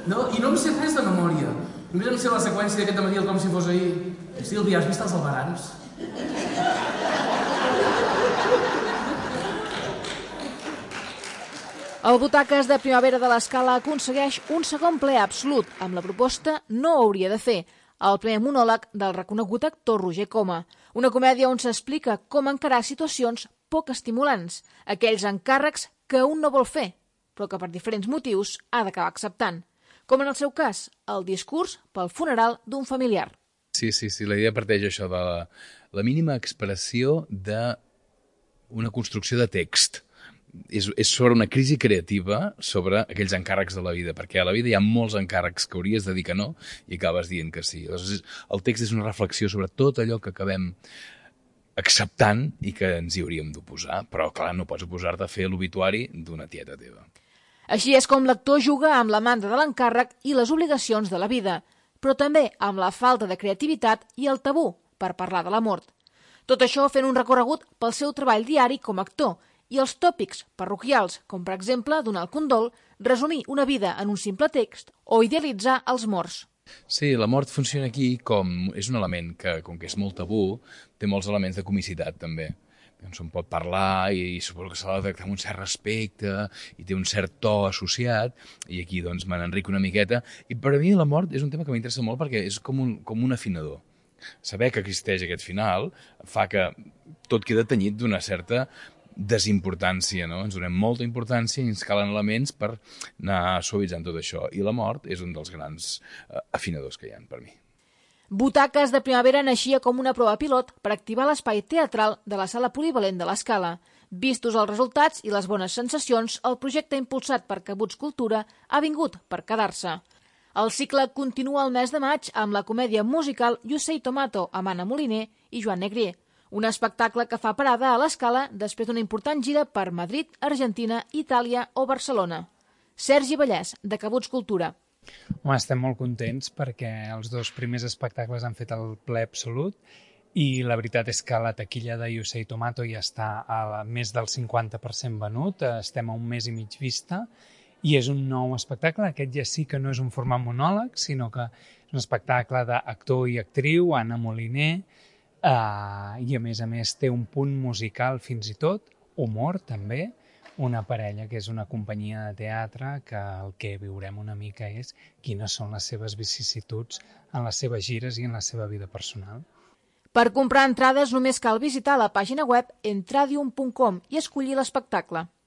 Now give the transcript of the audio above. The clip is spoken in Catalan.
No, i no em sé res de memòria. Només em sé la seqüència d'aquest dematí com si fos ahir. Sílvia, has vist els albarans? El Butaques de Primavera de l'Escala aconsegueix un segon ple absolut amb la proposta No ho hauria de fer, el primer monòleg del reconegut actor Roger Coma. Una comèdia on s'explica com encarar situacions poc estimulants, aquells encàrrecs que un no vol fer, però que per diferents motius ha d'acabar acceptant. Com en el seu cas, el discurs pel funeral d'un familiar. Sí, la idea parteix això de la mínima expressió d'una construcció de text. És sobre una crisi creativa sobre aquells encàrrecs de la vida, perquè a la vida hi ha molts encàrrecs que hauries de dir que no i acabes dient que sí. Llavors, el text és una reflexió sobre tot allò que acabem acceptant i que ens hi hauríem d'oposar, però clar, no pots oposar-te a fer l'obituari d'una tieta teva. Així és com l'actor juga amb la manda de l'encàrrec i les obligacions de la vida, però també amb la falta de creativitat i el tabú per parlar de la mort. Tot això fent un recorregut pel seu treball diari com a actor i els tòpics parroquials, com per exemple donar el condol, resumir una vida en un simple text o idealitzar els morts. Sí, la mort funciona aquí com és un element que, com que és molt tabú, té molts elements de comicitat també. No se'n pot parlar i suposo que s'ha de tractar amb un cert respecte i té un cert to associat i aquí doncs me n'enrico una miqueta i per a mi la mort és un tema que m'interessa molt perquè és com un afinador. Saber que existeix aquest final fa que tot queda tenyit d'una certa desimportància, no? Ens donem molta importància i ens calen elements per anar suavitzant tot això i la mort és un dels grans afinadors que hi ha per mi. Butaques de Primavera naixia com una prova pilot per activar l'espai teatral de la sala polivalent de l'Escala. Vistos els resultats i les bones sensacions, el projecte impulsat per Cabuts Cultura ha vingut per quedar-se. El cicle continua el mes de maig amb la comèdia musical You Say Tomato amb Anna Moliner i Joan Negrier, un espectacle que fa parada a l'Escala després d'una important gira per Madrid, Argentina, Itàlia o Barcelona. Sergi Vallès, de Cabuts Cultura. Home, estem molt contents perquè els dos primers espectacles han fet el ple absolut i la veritat és que la taquilla de You Say Tomato ja està a més del 50% venut, estem a un mes i mig vista i és un nou espectacle. Aquest ja sí que no és un format monòleg, sinó que és un espectacle d'actor i actriu, Anna Moliner, i a més té un punt musical fins i tot, humor també, una parella que és una companyia de teatre que el que viurem una mica és quines són les seves vicissituds en les seves gires i en la seva vida personal. Per comprar entrades només cal visitar la pàgina web entradium.com i escollir l'espectacle.